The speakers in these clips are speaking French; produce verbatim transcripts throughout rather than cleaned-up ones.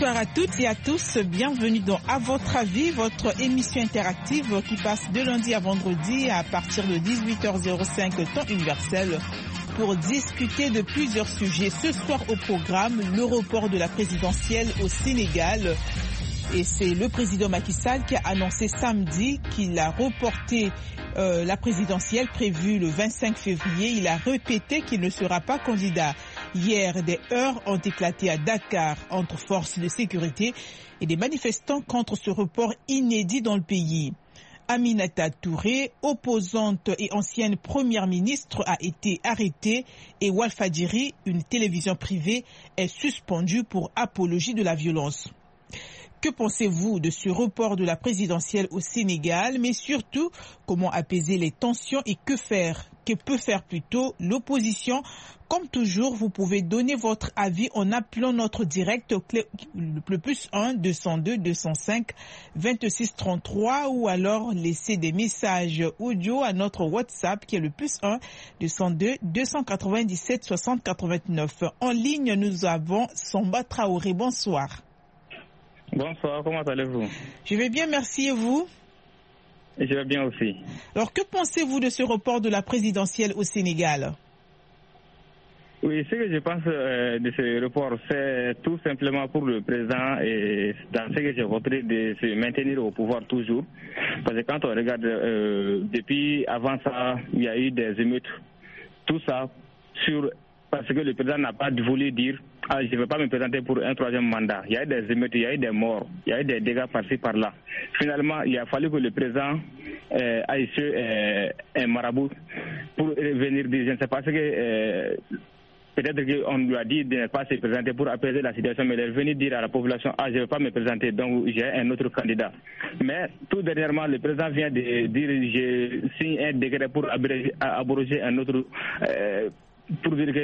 Bonsoir à toutes et à tous, bienvenue dans À votre avis, votre émission interactive qui passe de lundi à vendredi à partir de dix-huit heures cinq temps universel pour discuter de plusieurs sujets. Ce soir au programme, le report de la présidentielle au Sénégal. Et c'est le président Macky Sall qui a annoncé samedi qu'il a reporté euh, la présidentielle prévue le vingt-cinq février. Il a répété qu'il ne sera pas candidat. Hier, des heurts ont éclaté à Dakar entre forces de sécurité et des manifestants contre ce report inédit dans le pays. Aminata Touré, opposante et ancienne première ministre, a été arrêtée et Walfadjri, une télévision privée, est suspendue pour apologie de la violence. Que pensez-vous de ce report de la présidentielle au Sénégal, mais surtout, comment apaiser les tensions et que faire, que peut faire plutôt l'opposition? Comme toujours, vous pouvez donner votre avis en appelant notre direct au le plus un deux cent deux deux cent cinq vingt-six trente-trois ou alors laisser des messages audio à notre WhatsApp qui est le plus un deux cent deux deux cent quatre-vingt-dix-sept soixante quatre-vingt-neuf. En ligne, nous avons Samba Traoré. Bonsoir. Bonsoir, comment allez-vous? Je vais bien, merci, et vous? Je vais bien aussi. Alors, que pensez-vous de ce report de la présidentielle au Sénégal? Oui, ce que je pense euh, de ce report, c'est tout simplement pour le président et dans ce que j'ai voté de se maintenir au pouvoir toujours. Parce que quand on regarde, euh, depuis avant ça, il y a eu des émeutes. Tout ça sur... Parce que le président n'a pas voulu dire « Ah, je ne vais pas me présenter pour un troisième mandat ». Il y a eu des émeutes, il y a eu des morts, il y a eu des dégâts par-ci, par-là. Finalement, il a fallu que le président euh, aille sur euh, un marabout pour venir dire « Je ne sais pas ce que... Euh, peut-être qu'on lui a dit de ne pas se présenter pour apaiser la situation, mais il est venu dire à la population « Ah, je ne vais pas me présenter, donc j'ai un autre candidat ». Mais tout dernièrement, le président vient de dire « Je signe un décret pour abroger un autre... Euh, » pour dire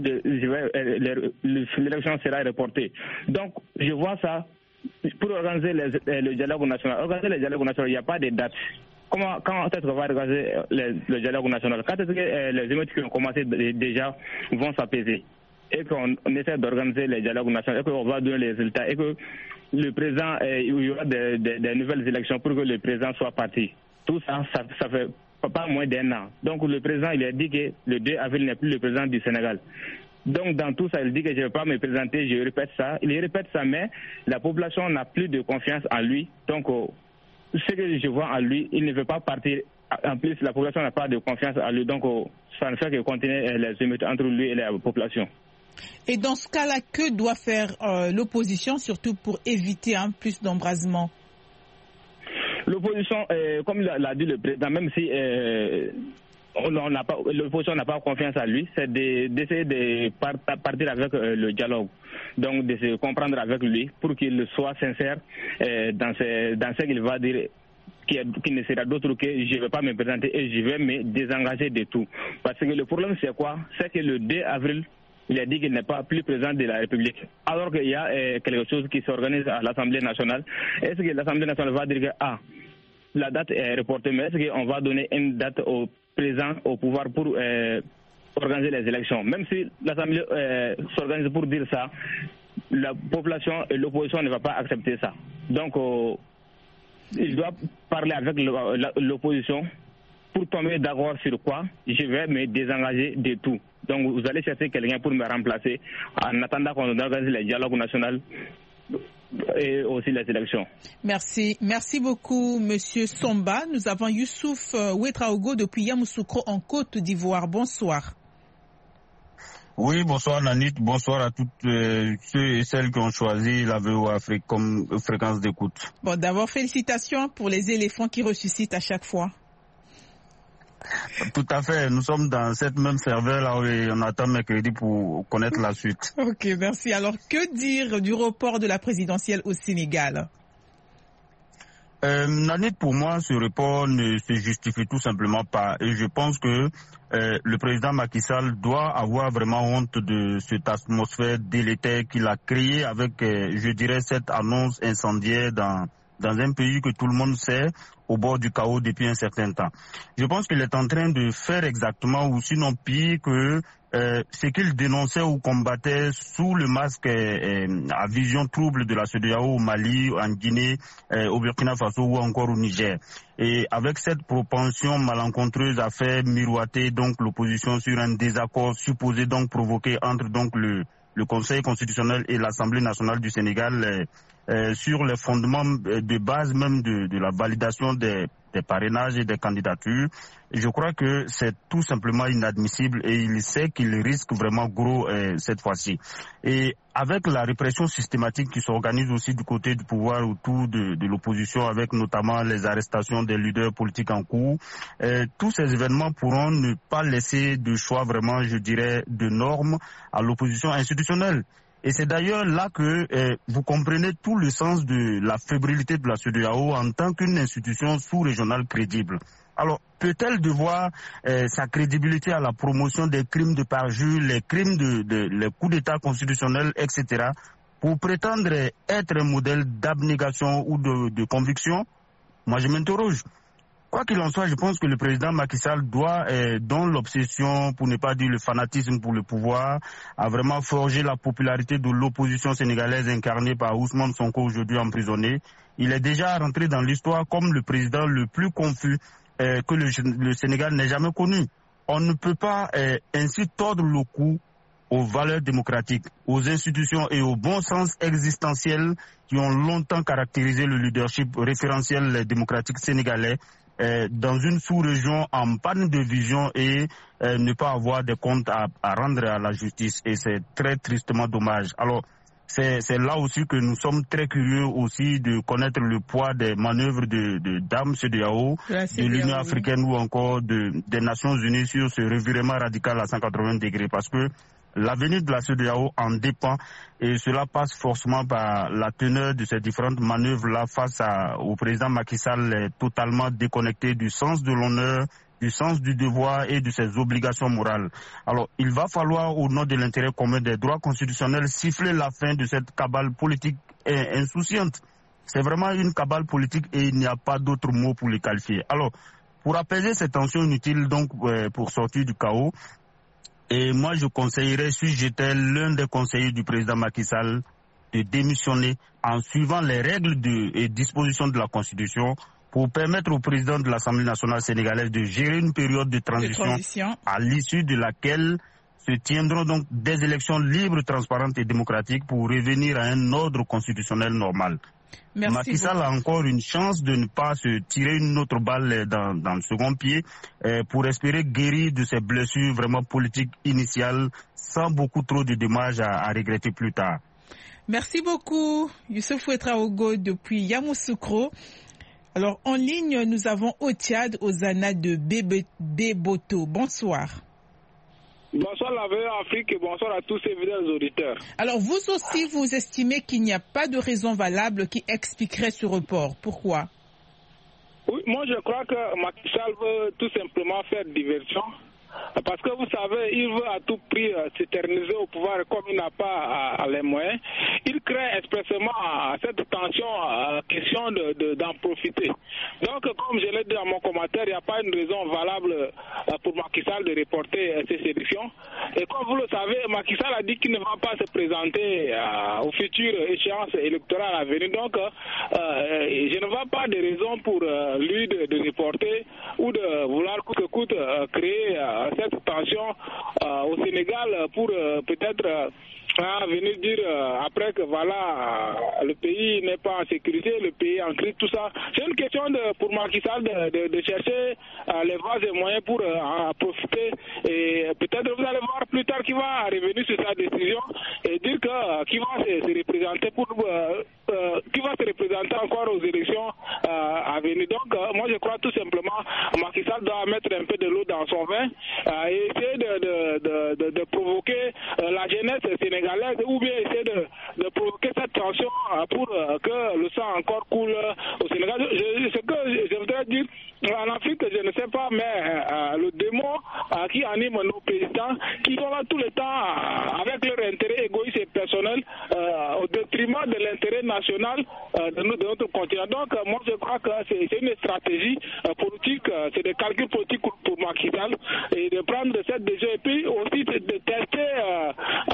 que l'élection sera reportée. Donc, je vois ça, pour organiser les, le dialogue national. Organiser le dialogue national, il n'y a pas de date. Comment, quand est-ce qu'on va organiser le, le dialogue national? Quand est-ce que euh, les émeutes qui ont commencé déjà vont s'apaiser? Et qu'on on essaie d'organiser le dialogue national, et qu'on va donner les résultats, et que le président, euh, il y aura des, des, des nouvelles élections pour que le président soit parti. Tout ça, ça, ça fait pas moins d'un an. Donc le président, il a dit que le deux avril n'est plus le président du Sénégal. Donc dans tout ça, il dit que je ne vais pas me présenter, je répète ça. Il répète ça, mais la population n'a plus de confiance en lui. Donc euh, ce que je vois en lui, il ne veut pas partir. En plus, la population n'a pas de confiance en lui. Donc euh, ça ne fait que continuer les émeutes entre lui et la population. Et dans ce cas-là, que doit faire euh, l'opposition, surtout pour éviter un hein, plus d'embrasement? L'opposition, euh, comme l'a dit le président, même si euh, on n'a pas, l'opposition n'a pas confiance à lui, c'est de, d'essayer de part, partir avec euh, le dialogue. Donc de se comprendre avec lui pour qu'il soit sincère euh, dans, ce, dans ce qu'il va dire, qui, qui ne sera d'autre que je ne vais pas me présenter et je vais me désengager de tout. Parce que le problème c'est quoi? C'est que le deux avril, il a dit qu'il n'est pas plus président de la République. Alors qu'il y a euh, quelque chose qui s'organise à l'Assemblée nationale. Est-ce que l'Assemblée nationale va dire que ah, la date est reportée, mais est-ce qu'on va donner une date au président au pouvoir pour euh, organiser les élections? Même si l'Assemblée euh, s'organise pour dire ça, la population et l'opposition ne va pas accepter ça. Donc, euh, il doit parler avec l'opposition pour tomber d'accord sur quoi je vais me désengager de tout. Donc vous allez chercher quelqu'un pour me remplacer en attendant qu'on organise les dialogues nationaux et aussi les élections. Merci. Merci beaucoup, Monsieur Somba. Nous avons Youssouf Ouetraogo depuis Yamoussoukro en Côte d'Ivoire. Bonsoir. Oui, bonsoir Nanit. Bonsoir à toutes euh, ceux et celles qui ont choisi la V O Afrique comme fréquence d'écoute. Bon, d'abord, félicitations pour les éléphants qui ressuscitent à chaque fois. Tout à fait. Nous sommes dans cette même serveur là où on attend mercredi pour connaître la suite. Ok, merci. Alors, que dire du report de la présidentielle au Sénégal? Euh, Nanit, pour moi, ce report ne se justifie tout simplement pas. Et je pense que euh, le président Macky Sall doit avoir vraiment honte de cette atmosphère délétère qu'il a créée avec, euh, je dirais, cette annonce incendiaire dans dans un pays que tout le monde sait au bord du chaos depuis un certain temps. Je pense qu'il est en train de faire exactement, ou sinon pire, que euh, ce qu'il dénonçait ou combattait sous le masque euh, à vision trouble de la CEDEAO au Mali, en Guinée, euh, au Burkina Faso ou encore au Niger. Et avec cette propension malencontreuse à faire miroiter donc l'opposition sur un désaccord supposé donc provoqué entre donc le, le Conseil constitutionnel et l'Assemblée nationale du Sénégal euh, euh, sur les fondements de base même de, de la validation des, des parrainages et des candidatures. Je crois que c'est tout simplement inadmissible et il sait qu'il risque vraiment gros euh, cette fois-ci. Et avec la répression systématique qui s'organise aussi du côté du pouvoir autour de, de l'opposition, avec notamment les arrestations des leaders politiques en cours, euh, tous ces événements pourront ne pas laisser de choix vraiment, je dirais, de normes à l'opposition institutionnelle. Et c'est d'ailleurs là que euh, vous comprenez tout le sens de la fébrilité de la CEDEAO en tant qu'une institution sous-régionale crédible. Alors, peut-elle devoir euh, sa crédibilité à la promotion des crimes de parjure, les crimes de, de les coups d'État constitutionnels, et cetera, pour prétendre être un modèle d'abnégation ou de, de conviction? Moi, je m'interroge. Quoi qu'il en soit, je pense que le président Macky Sall doit, euh, dans l'obsession, pour ne pas dire le fanatisme pour le pouvoir, a vraiment forgé la popularité de l'opposition sénégalaise incarnée par Ousmane Sonko, aujourd'hui emprisonné. Il est déjà rentré dans l'histoire comme le président le plus confus euh, que le, le Sénégal n'ait jamais connu. On ne peut pas euh, ainsi tordre le cou aux valeurs démocratiques, aux institutions et au bon sens existentiel qui ont longtemps caractérisé le leadership référentiel démocratique sénégalais euh, dans une sous-région en panne de vision et euh, ne pas avoir de comptes à, à rendre à la justice. Et c'est très tristement dommage. Alors, c'est, c'est là aussi que nous sommes très curieux aussi de connaître le poids des manœuvres de, de Dame CEDEAO, de l'Union africaine ou encore de, des Nations unies sur ce revirement radical à cent quatre-vingts degrés. Parce que l'avenir de la CEDEAO en dépend et cela passe forcément par la teneur de ces différentes manœuvres-là face à, au président Macky Sall totalement déconnecté du sens de l'honneur, du sens du devoir et de ses obligations morales. Alors, il va falloir, au nom de l'intérêt commun des droits constitutionnels, siffler la fin de cette cabale politique insouciante. C'est vraiment une cabale politique et il n'y a pas d'autre mot pour les qualifier. Alors, pour apaiser ces tensions inutiles, donc euh, pour sortir du chaos, et moi je conseillerais, si j'étais l'un des conseillers du président Macky Sall, de démissionner en suivant les règles de, et dispositions de la Constitution pour permettre au président de l'Assemblée nationale sénégalaise de gérer une période de transition, de transition. à l'issue de laquelle se tiendront donc des élections libres, transparentes et démocratiques pour revenir à un ordre constitutionnel normal. Merci Macky Sall a encore une chance de ne pas se tirer une autre balle dans, dans le second pied euh, pour espérer guérir de ses blessures vraiment politiques initiales sans beaucoup trop de dommages à, à regretter plus tard. Merci beaucoup Youssouf Ouetraogo depuis Yamoussoukro. Alors en ligne, nous avons Otiad Ozana de Beboto. Bonsoir. Bonsoir la V E Afrique et bonsoir à tous ces fidèles auditeurs. Alors vous aussi, vous estimez qu'il n'y a pas de raison valable qui expliquerait ce report. Pourquoi? Oui, moi je crois que Macky Sall veut tout simplement faire diversion. Parce que vous savez, il veut à tout prix euh, s'éterniser au pouvoir comme il n'a pas euh, les moyens. Il crée expressément euh, cette tension, euh, question de, de, d'en profiter. Donc, comme je l'ai dit dans mon commentaire, il n'y a pas une raison valable euh, pour Macky Sall de reporter euh, ces élections. Et comme vous le savez, Macky Sall a dit qu'il ne va pas se présenter euh, aux futures échéances électorales à venir. Donc, euh, euh, je ne vois pas de raison pour euh, lui de, de reporter ou de vouloir coûte que coûte euh, créer euh, cette tension euh, au Sénégal pour euh, peut-être euh, venir dire euh, après que voilà euh, le pays n'est pas en sécurité, le pays est en crise, tout ça. C'est une question de, pour Macky Sall de, de, de chercher euh, les voies et moyens pour euh, en profiter et peut-être vous allez voir plus tard qu'il va revenir sur sa décision et dire que euh, qui va se, se représenter pour euh, euh, qui va se représenter encore aux élections euh, à venir. Donc euh, moi je crois tout simplement Macky Sall doit mettre un peu de l'eau dans son vin euh, et essayer de, de, de, de, de provoquer euh, la jeunesse sénégalaise ou bien essayer de, de provoquer cette tension euh, pour euh, que le sang encore coule euh, au Sénégal. Je, ce que je, je voudrais dire, en Afrique, je ne sais pas, mais euh, le démon euh, qui anime nos présidents, qui sont là tout le temps euh, avec leur intérêt égoïste et personnel euh, au détriment détriment de l'intérêt national euh, de, notre, de notre continent. Donc, euh, moi, je crois que c'est, c'est une stratégie euh, politique, euh, c'est des calculs politiques pour, pour Macky Sall, et de prendre cette décision, et puis aussi de, de tester, euh,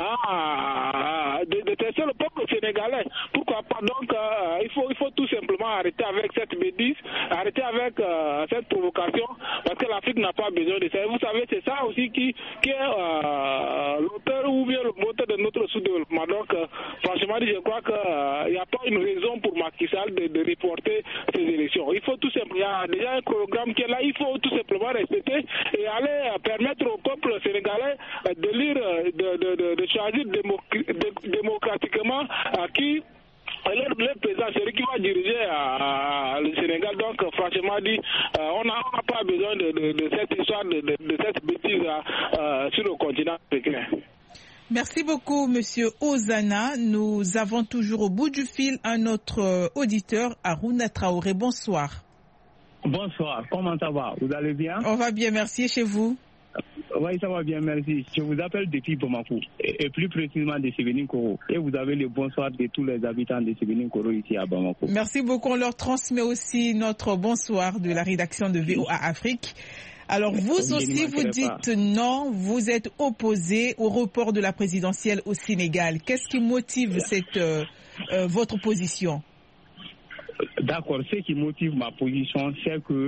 ah, de, de tester le peuple sénégalais. Pourquoi pas? Donc, euh, il faut, il faut tout simplement arrêter avec cette bêtise, arrêter avec euh, cette provocation, parce que l'Afrique n'a pas besoin de ça. Et vous savez, c'est ça aussi qui, qui est euh, l'auteur ou bien le moteur de notre sous-développement. Donc, euh, franchement, je crois qu'il n'y euh, a pas une raison pour Macky Sall de, de reporter ces élections. Il faut tout simplement, il y a déjà un programme qui est là, il faut tout simplement respecter et aller euh, permettre au peuple sénégalais euh, de lire, euh, de, de, de, de choisir démoc- de, démocratiquement euh, qui Le, le président, c'est lui qui va diriger à, à, le Sénégal. Donc, franchement dit, euh, on n'a pas besoin de, de, de cette histoire, de, de, de cette bêtise euh, sur le continent africain. Merci beaucoup, Monsieur Ozana. Nous avons toujours au bout du fil un autre auditeur, Aruna Traoré. Bonsoir. Bonsoir, comment ça va? Vous allez bien? On va bien, merci. Et chez vous? Oui, ça va bien, merci. Je vous appelle depuis Bamako, et, et plus précisément de Sévénin-Koro. Et vous avez le bonsoir de tous les habitants de Sévénin-Koro ici à Bamako. Merci beaucoup. On leur transmet aussi notre bonsoir de la rédaction de V O A Afrique. Alors vous je aussi, vous dites pas. Non, vous êtes opposé au report de la présidentielle au Sénégal. Qu'est-ce qui motive cette, euh, euh, votre position? D'accord, ce qui motive ma position, c'est que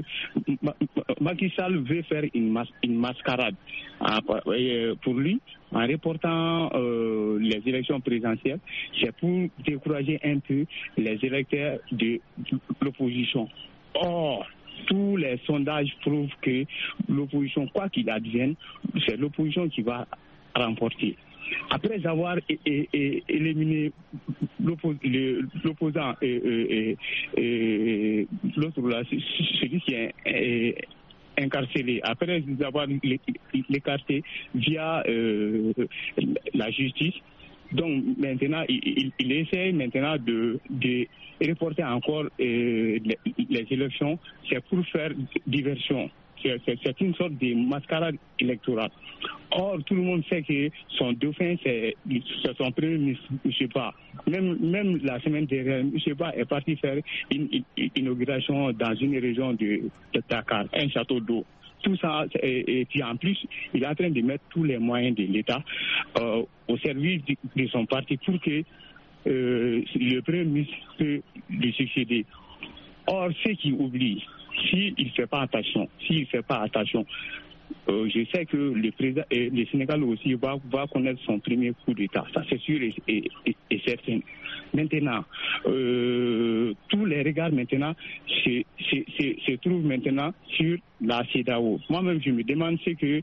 Macky Sall veut faire une, mas- une mascarade hein, pour lui en reportant euh, les élections présidentielles. C'est pour décourager un peu les électeurs de l'opposition. Or, tous les sondages prouvent que l'opposition, quoi qu'il advienne, c'est l'opposition qui va remporter. Après avoir é- é- é- éliminé l'oppo- le- l'opposant et, et, et l'autre là, celui qui est, est incarcéré, après avoir l'écarté via euh, la justice, donc maintenant il, il, il essaie maintenant de, de reporter encore euh, les, les élections, c'est pour faire diversion. C'est, c'est, c'est une sorte de mascarade électorale. Or, tout le monde sait que son dauphin, c'est, c'est son premier ministre, je sais pas. Même, même la semaine dernière, je sais pas, est parti faire une, une, une inauguration dans une région de, de Dakar, un château d'eau. Tout ça, et, et puis en plus, il est en train de mettre tous les moyens de l'État euh, au service de, de son parti pour que euh, le premier ministre peut lui succéder. Or, ceux qui oublient, s'il ne fait pas attention, s'il ne fait pas attention, euh, je sais que le président et le Sénégal aussi va, va connaître son premier coup d'État. Ça, c'est sûr et, et, et, et certain. Maintenant, euh, tous les regards maintenant se, se, se, se trouvent maintenant sur la CEDEAO. Moi-même, je me demande ce que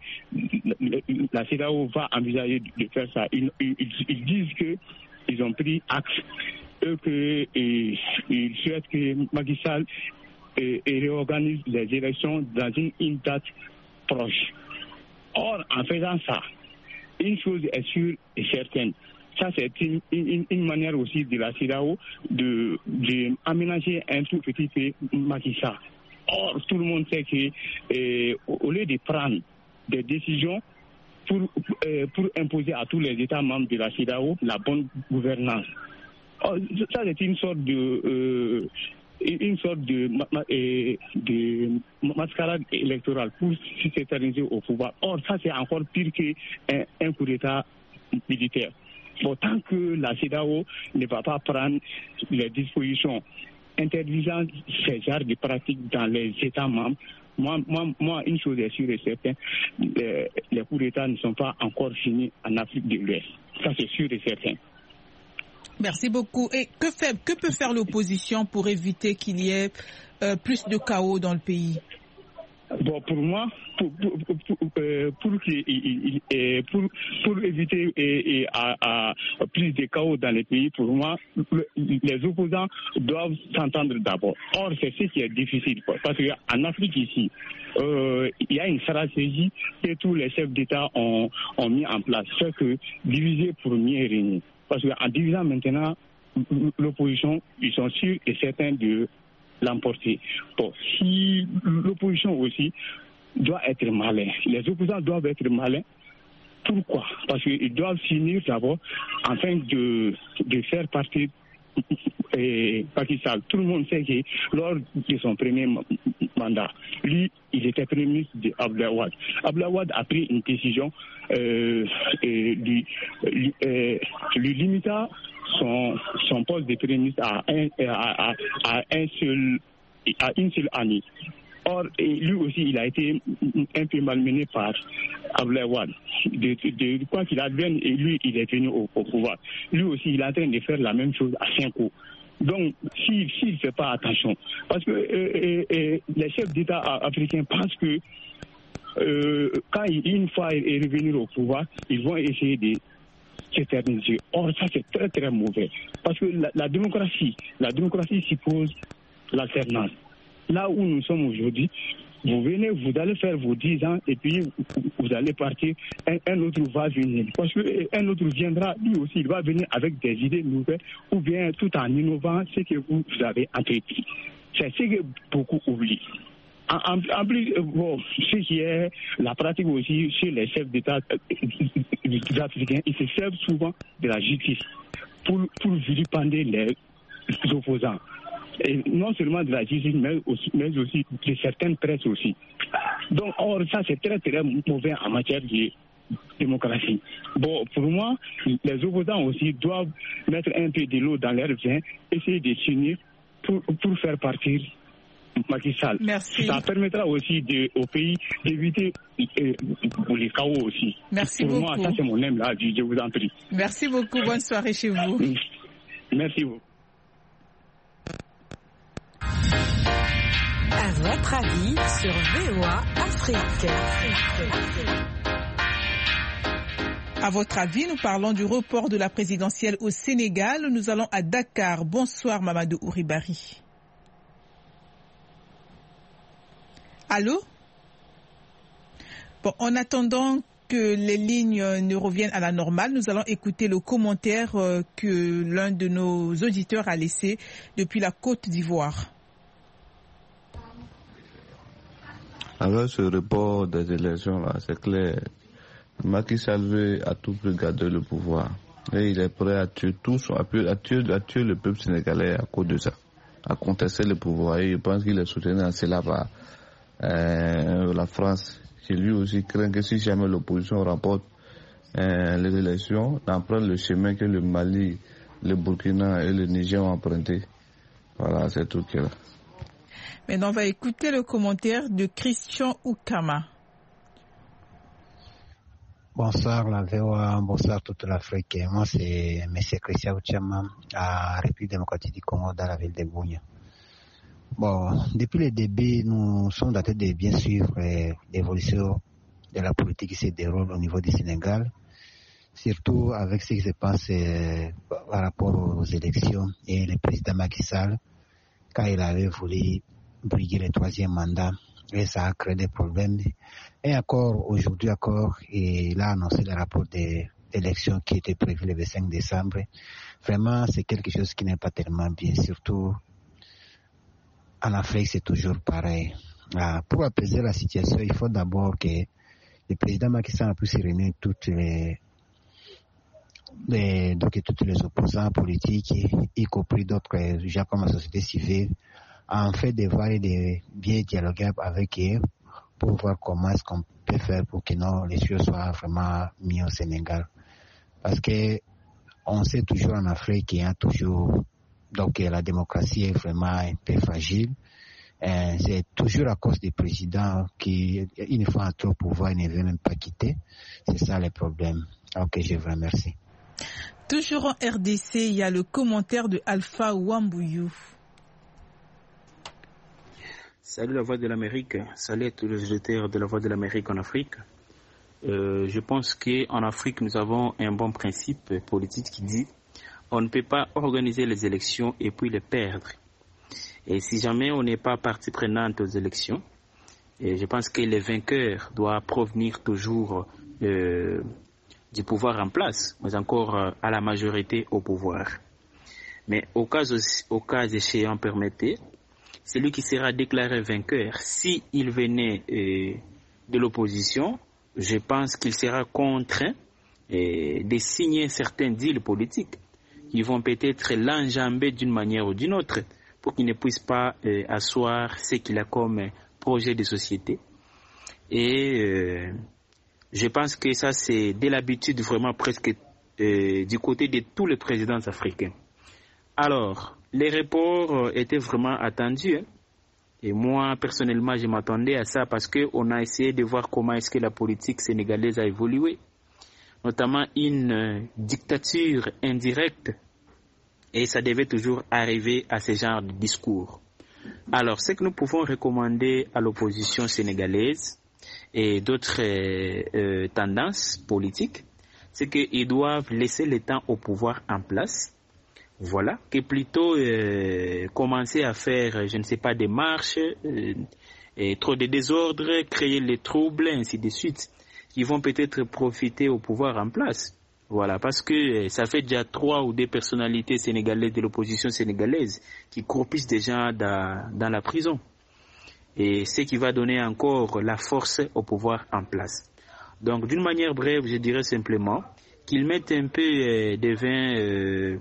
la CEDEAO va envisager de faire ça. Ils, ils, ils disent que ils ont pris acte, eux, que et, ils souhaitent que Macky Sall et, et réorganise les élections dans une, une date proche. Or, en faisant ça, une chose est sûre et certaine. Ça, c'est une, une, une manière aussi de la CEDEAO de, de aménager un tout petit peu Macky Sall. Or, tout le monde sait que euh, au lieu de prendre des décisions pour, euh, pour imposer à tous les États membres de la CEDEAO la bonne gouvernance. Or, ça, c'est une sorte de... Euh, une sorte de, de, de mascarade électorale pour s'éterniser au pouvoir. Or, ça, c'est encore pire qu'un un coup d'État militaire. Bon, tant que la CEDEAO ne va pas prendre les dispositions interdisant ces genres de pratiques dans les États membres, moi, moi, moi une chose est sûre et certaine, les, les coups d'État ne sont pas encore finis en Afrique de l'Ouest. Ça, c'est sûr et certain. Merci beaucoup. Et que, fait, que peut faire l'opposition pour éviter qu'il y ait euh, plus de chaos dans le pays? Bon, pour moi, pour, pour, pour, pour, pour, pour, pour éviter et, et à, à plus de chaos dans le pays, pour moi, les opposants doivent s'entendre d'abord. Or, c'est ce qui est difficile, parce qu'en Afrique ici, euh, il y a une stratégie que tous les chefs d'État ont, ont mis en place, c'est que diviser pour mieux régner. Parce qu'en divisant maintenant l'opposition, ils sont sûrs et certains de l'emporter. Bon, si l'opposition aussi doit être malin, les opposants doivent être malins. Pourquoi? Parce qu'ils doivent finir d'abord afin de, de faire partie et Macky Sall, tout le monde sait que lors de son premier mandat, lui, il était Premier ministre d'Abdoulaye Wade. Abdoulaye Wade a pris une décision euh, et lui, lui, euh, lui limita son, son poste de Premier ministre à, un, à, à, à, un seul, à une seule année. Or, lui aussi, il a été un peu malmené par Abdoulaye Wade. De, de, de quoi qu'il advienne, et lui, il est venu au, au pouvoir. Lui aussi, il est en train de faire la même chose à cinq ans. Donc, s'il si, ne fait pas attention, parce que euh, euh, les chefs d'État africains pensent que euh, quand il, une fois il est revenu au pouvoir, ils vont essayer de s'éterniser. Or, ça, c'est très, très mauvais. Parce que la, la démocratie, la démocratie suppose l'alternance. Là où nous sommes aujourd'hui, vous venez, vous allez faire vos dix ans et puis vous allez partir, un, un autre va venir. Parce qu'un autre viendra, lui aussi, il va venir avec des idées nouvelles ou bien tout en innovant ce que vous, vous avez entrepris. C'est ce que beaucoup oublient. En, en, en plus, bon, ce qui est la pratique aussi chez les chefs d'État africains, ils se servent souvent de la justice pour, pour vilipender les opposants. Et non seulement de la justice, mais aussi, mais aussi de certaines presses aussi. Donc, or, ça, c'est très, très mauvais en matière de démocratie. Bon, pour moi, les opposants aussi doivent mettre un peu de l'eau dans leur vin, essayer de s'unir pour, pour faire partir Macky Sall. Merci. Ça permettra aussi de, au pays d'éviter euh, les chaos aussi. Merci pour beaucoup. Moi, ça, c'est mon aime là, je vous en prie. Merci beaucoup. Bonne soirée chez vous. Merci beaucoup. À votre avis sur V O A Afrique. À votre avis, nous parlons du report de la présidentielle au Sénégal. Nous allons à Dakar. Bonsoir Mamadou Ouribari. Allô? Bon, en attendant que les lignes ne reviennent à la normale, nous allons écouter le commentaire que l'un de nos auditeurs a laissé depuis la Côte d'Ivoire. Avec ce report des élections, là, c'est clair. Macky Sall veut à tout prix garder le pouvoir. Et il est prêt à tuer tous, à tuer, à tuer, à tuer le peuple sénégalais à cause de ça, à contester le pouvoir. Et je pense qu'il est soutenu en cela par euh, la France, qui lui aussi craint que si jamais l'opposition remporte euh, les élections, d'emprunter le chemin que le Mali, le Burkina et le Niger ont emprunté. Voilà, c'est tout qu'il y a. Maintenant, on va écouter le commentaire de Christian Oukama. Bonsoir la V O A, bonsoir toute l'Afrique. Moi, c'est M. Christian Oukama, à la République démocratique du Congo, dans la ville de Bougna. Bon, depuis le début, nous sommes en train de bien suivre l'évolution de la politique qui se déroule au niveau du Sénégal, surtout avec ce qui se passe par rapport aux élections et le président Macky Sall, quand il avait voulu briguer le troisième mandat, et ça a créé des problèmes. Et encore, aujourd'hui encore, il a annoncé le rapport d'élection qui était prévu le vingt-cinq décembre. Vraiment, c'est quelque chose qui n'est pas tellement bien, surtout en Afrique, c'est toujours pareil. Ah, pour apaiser la situation, il faut d'abord que le président Macky Sall puisse réunir toutes les, les, donc, tous les opposants politiques, y compris d'autres gens comme la société civile, en fait de voir et de bien dialoguer avec eux pour voir comment est-ce qu'on peut faire pour que non, les choses soient vraiment mises au Sénégal. Parce que on sait toujours en Afrique qu'il y a toujours, donc la démocratie est vraiment un peu fragile. Euh, c'est toujours à cause des présidents qui, une fois entrés au pouvoir, ne veulent même pas quitter. C'est ça le problème. Ok, je vous remercie. Toujours en R D C, il y a le commentaire de Alpha Wambouyou. Salut la Voix de l'Amérique, salut à tous les auditeurs de la Voix de l'Amérique en Afrique. Euh, je pense qu'en Afrique, nous avons un bon principe politique qui dit on ne peut pas organiser les élections et puis les perdre. Et si jamais on n'est pas partie prenante aux élections, et je pense que les vainqueurs doivent provenir toujours euh, du pouvoir en place, mais encore euh, à la majorité au pouvoir. Mais au cas, au cas échéant, permettez, celui qui sera déclaré vainqueur, s'il venait euh, de l'opposition, je pense qu'il sera contraint euh, de signer certains deals politiques qui vont peut-être l'enjamber d'une manière ou d'une autre pour qu'il ne puisse pas euh, asseoir ce qu'il a comme projet de société. Et euh, je pense que ça, c'est de l'habitude vraiment presque euh, du côté de tous les présidents africains. Alors, les reports étaient vraiment attendus. Hein. Et moi, personnellement, je m'attendais à ça parce qu'on a essayé de voir comment est-ce que la politique sénégalaise a évolué. Notamment une euh, dictature indirecte. Et ça devait toujours arriver à ce genre de discours. Alors, ce que nous pouvons recommander à l'opposition sénégalaise et d'autres euh, euh, tendances politiques, c'est qu'ils doivent laisser le temps au pouvoir en place. Voilà, que plutôt euh, commencer à faire, je ne sais pas, des marches, euh, et trop de désordre, créer les troubles, ainsi de suite, qui vont peut-être profiter au pouvoir en place. Voilà, parce que ça fait déjà trois ou deux personnalités sénégalaises de l'opposition sénégalaise qui croupissent déjà dans, dans la prison. Et ce qui va donner encore la force au pouvoir en place. Donc, d'une manière brève, je dirais simplement qu'ils mettent un peu euh, de vin, euh,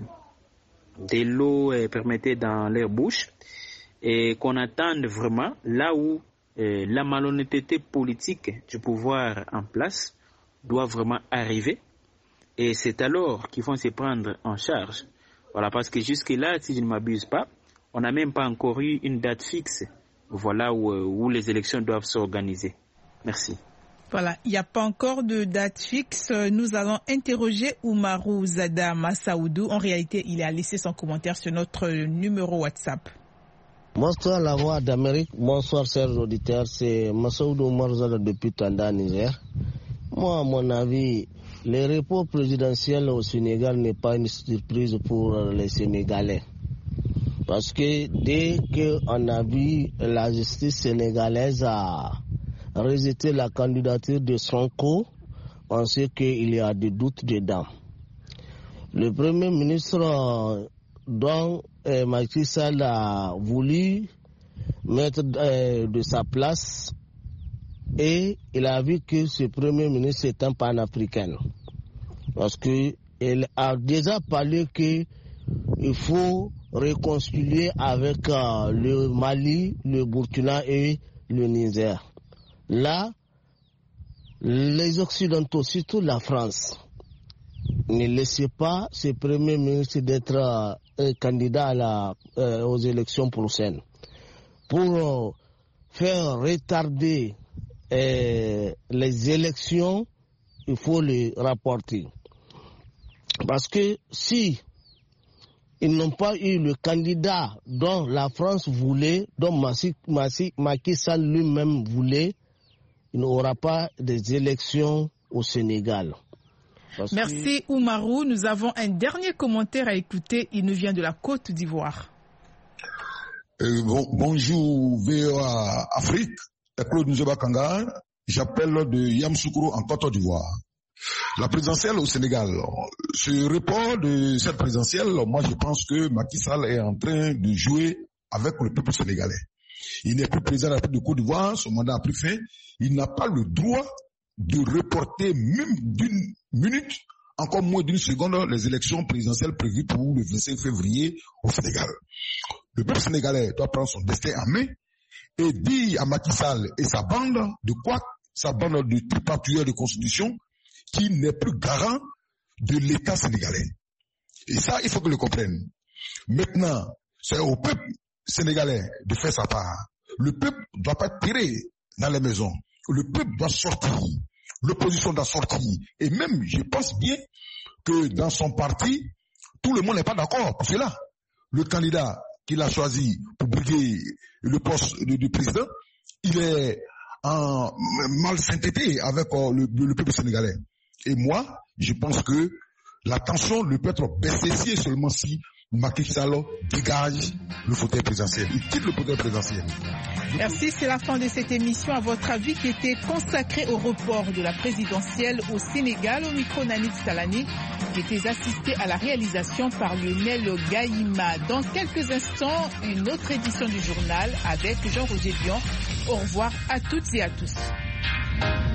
de l'eau, euh, permettez, dans leur bouche, et qu'on attende vraiment là où euh, la malhonnêteté politique du pouvoir en place doit vraiment arriver. Et c'est alors qu'ils vont se prendre en charge. Voilà, parce que jusque-là, si je ne m'abuse pas, on n'a même pas encore eu une date fixe. Voilà où, où les élections doivent s'organiser. Merci. Voilà, il n'y a pas encore de date fixe. Nous allons interroger Oumarou Zada Massaoudou. En réalité, il a laissé son commentaire sur notre numéro WhatsApp. Bonsoir la voix d'Amérique. Bonsoir chers auditeurs. C'est Massaoudou Oumarou Zada depuis Tanda, Niger. Moi, à mon avis, les repos présidentiels au Sénégal n'est pas une surprise pour les Sénégalais. Parce que dès qu'on a vu la justice sénégalaise a rejeté la candidature de Sonko, on sait qu'il y a des doutes dedans. Le Premier ministre dont euh, Macky Sall a voulu mettre euh, de sa place, et il a vu que ce Premier ministre est un panafricain. Parce qu'il a déjà parlé qu'il faut réconcilier avec euh, le Mali, le Burkina et le Niger. Là, les Occidentaux, surtout la France, ne laissez pas ce Premier ministre d'être euh, candidat à la, euh, aux élections prochaines. Pour euh, faire retarder euh, les élections, il faut les rapporter. Parce que si ils n'ont pas eu le candidat dont la France voulait, dont Macky Sall lui-même voulait, il n'y aura pas des élections au Sénégal. Parce Merci que... Oumarou. Nous avons un dernier commentaire à écouter. Il nous vient de la Côte d'Ivoire. Euh, bon, bonjour V O A Afrique. Claude Nzeba Kanga. J'appelle de Yamoussoukro en Côte d'Ivoire. La présidentielle au Sénégal, ce report de cette présidentielle, moi je pense que Macky Sall est en train de jouer avec le peuple sénégalais. Il n'est plus président de la République de Côte d'Ivoire, son mandat a pris fin. Il n'a pas le droit de reporter même d'une minute, encore moins d'une seconde, les élections présidentielles prévues pour le vingt-cinq février au Sénégal. Le peuple sénégalais doit prendre son destin en main et dire à Macky Sall et sa bande de quoi, sa bande de tripatouilleurs de constitution, qui n'est plus garant de l'État sénégalais. Et ça, il faut que le comprenne. Maintenant, c'est au peuple sénégalais de faire sa part. Le peuple ne doit pas tirer dans les maisons. Le peuple doit sortir. L'opposition doit sortir. Et même, je pense bien que dans son parti, tout le monde n'est pas d'accord pour cela. Le candidat qu'il a choisi pour briguer le poste de, de président, il est en mal synthété avec euh, le, le peuple sénégalais. Et moi, je pense que la tension ne peut être baissée seulement si Macky Sall dégage le fauteuil présidentiel. Il quitte le fauteuil présidentiel. Merci, c'est la fin de cette émission. À votre avis, qui était consacrée au report de la présidentielle au Sénégal, au micro Nanit Salani, qui était assisté à la réalisation par Lionel Gaïma. Dans quelques instants, une autre édition du journal avec Jean-Roger Dion. Au revoir à toutes et à tous.